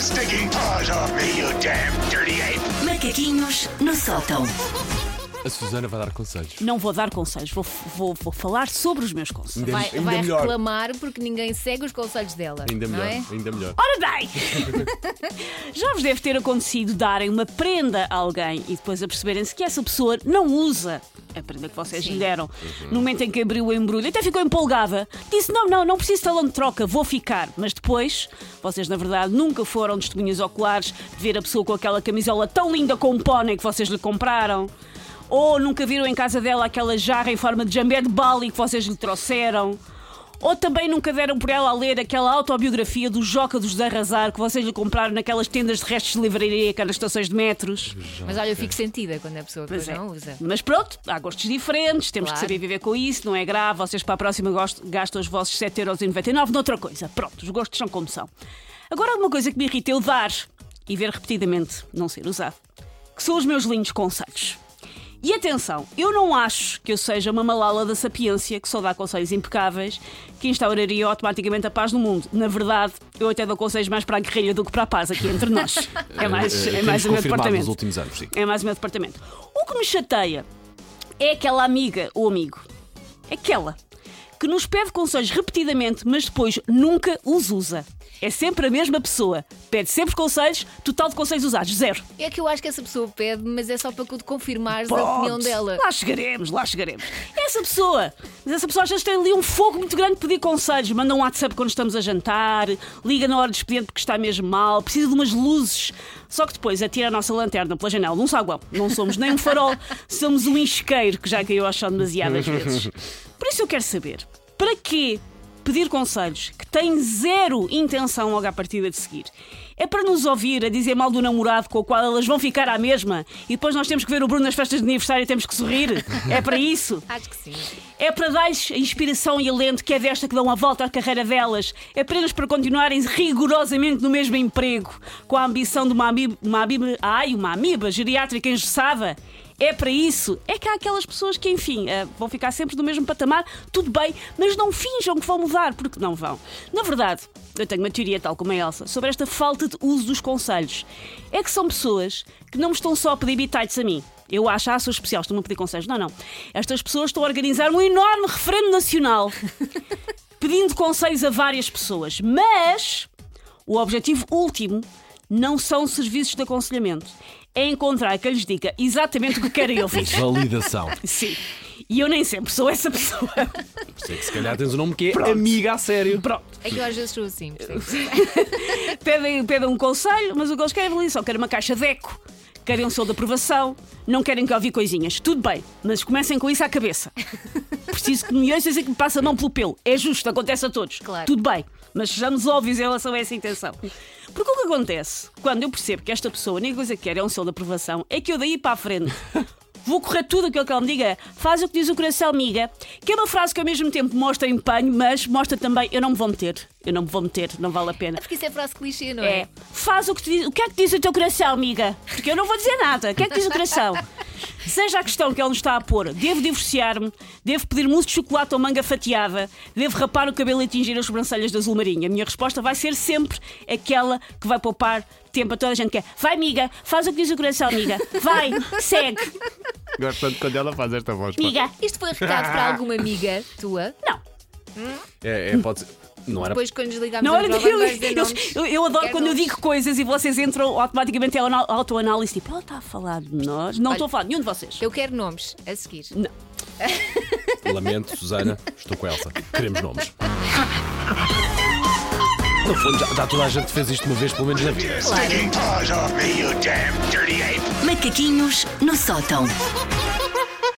stinking paws off me, you damn dirty ape! Macaquinhos no sótão. A Susana vai dar conselhos. Não vou dar conselhos, vou falar sobre os meus conselhos. Vai melhor. reclamar porque ninguém segue os conselhos dela. Ainda não melhor, é? ainda melhor. Ora bem! Já vos deve ter acontecido darem uma prenda a alguém e depois a perceberem-se que essa pessoa não usa a prenda que vocês lhe deram. No momento em que abriu o embrulho, até ficou empolgada. Disse: não preciso de talão de troca, vou ficar. Mas depois, vocês na verdade nunca foram testemunhas oculares de ver a pessoa com aquela camisola tão linda com um pônei que vocês lhe compraram. Ou nunca viram em casa dela aquela jarra em forma de jambé de Bali que vocês lhe trouxeram. Ou também nunca deram por ela a ler aquela autobiografia do Joca dos Arrasar que vocês lhe compraram naquelas tendas de restos de livraria que há nas estações de metros. Mas olha, eu fico sentida quando a pessoa Pois depois não usa. Mas pronto, há gostos diferentes, temos que Claro. saber viver com isso, não é grave. Vocês para a próxima gastam os vossos 7,99€ noutra coisa. Pronto, os gostos são como são. Agora, uma coisa que me irrita eu dar e ver repetidamente não ser usado, que são os meus lindos conselhos. E atenção, eu não acho que eu seja uma malala da sapiência que só dá conselhos impecáveis que instauraria automaticamente a paz no mundo. Na verdade, eu até dou conselhos mais para a guerrilha do que para a paz aqui entre nós. É mais o meu Temos confirmado departamento. nos últimos anos, sim. É mais o meu departamento. O que me chateia é aquela amiga ou amigo, aquela que nos pede conselhos repetidamente, mas depois nunca os usa. É sempre a mesma pessoa. Pede sempre conselhos, total de conselhos usados, 0. É que eu acho que essa pessoa pede, mas é só para confirmares a Pronto, opinião dela. Lá chegaremos. Essa pessoa, mas essa pessoa às vezes tem ali um fogo muito grande de pedir conselhos. Manda um WhatsApp quando estamos a jantar, liga na hora de expediente porque está mesmo mal, precisa de umas luzes. Só que depois atira a nossa lanterna pela janela num saguão. Não somos nem um farol, somos um isqueiro que já caiu ao chão demasiadas vezes. Por isso eu quero saber, para quê pedir conselhos que têm 0 intenção logo à partida de seguir? É para nos ouvir a dizer mal do namorado com o qual elas vão ficar à mesma e depois nós temos que ver o Bruno nas festas de aniversário e temos que sorrir? É para isso? Acho que sim. É para dar-lhes a inspiração e alento que é desta que dão a volta à carreira delas? É apenas para continuarem rigorosamente no mesmo emprego, com a ambição de uma amiba geriátrica engessada? É para isso? É que há aquelas pessoas que, enfim, vão ficar sempre no mesmo patamar, tudo bem, mas não finjam que vão mudar, porque não vão. Na verdade, eu tenho uma teoria, tal como a Elsa, sobre esta falta de uso dos conselhos. É que são pessoas que não me estão só a pedir bitites a mim. Eu acho, sou especial, estão-me a pedir conselhos. Não. Estas pessoas estão a organizar um enorme referendo nacional pedindo conselhos a várias pessoas. Mas o objetivo último não são serviços de aconselhamento. É encontrar quem lhes diga exatamente o que querem ouvir. Validação. Sim. E eu nem sempre sou essa pessoa. Sei que se calhar tens um nome que é Pronto. amiga a sério. Pronto. É que eu às vezes sou assim. Pedem um conselho, mas o que eles querem é só querem uma caixa de eco, querem um selo de aprovação, não querem que eu ouvir coisinhas. Tudo bem, mas comecem com isso à cabeça. Preciso que me ouças e que me passe a mão pelo pelo. É justo, acontece a todos. Claro. Tudo bem, mas sejamos óbvios em relação a essa intenção. Porque o que acontece, quando eu percebo que esta pessoa a única coisa que quer é um selo de aprovação, é que eu daí para a frente vou correr tudo aquilo que ela me diga. Faz o que diz o coração, amiga. Que é uma frase que ao mesmo tempo mostra empenho, mas mostra também eu não me vou meter. Não vale a pena. Porque isso é frase clichê, não é? É, faz o que te diz. O que é que diz o teu coração, amiga? Porque eu não vou dizer nada. O que é que diz o coração? Seja a questão que ele nos está a pôr, devo divorciar-me, devo pedir mousse de chocolate ou manga fatiada, devo rapar o cabelo e tingir as sobrancelhas de azul marinho. A minha resposta vai ser sempre aquela que vai poupar tempo a toda a gente que é: vai, amiga, faz o que diz o coração, amiga. Vai, segue. Gosto tanto quando ela faz esta voz. pá. Amiga. Isto foi recado para alguma amiga tua? Não. Pode ser. Não era. Depois quando desligamos Não, o olha, microfone vais dizer nomes. eu adoro Quer quando eu nomes? digo coisas e vocês entram automaticamente em autoanálise. Tipo, ela está a falar de nós. Não estou a falar de nenhum de vocês. Eu quero nomes a seguir. Não. Lamento, Susana, estou com a Elsa. Queremos nomes. No fundo, já toda a gente fez isto uma vez, pelo menos na vida. Stinking paws off me, you damn dirty ape! Macaquinhos no sótão.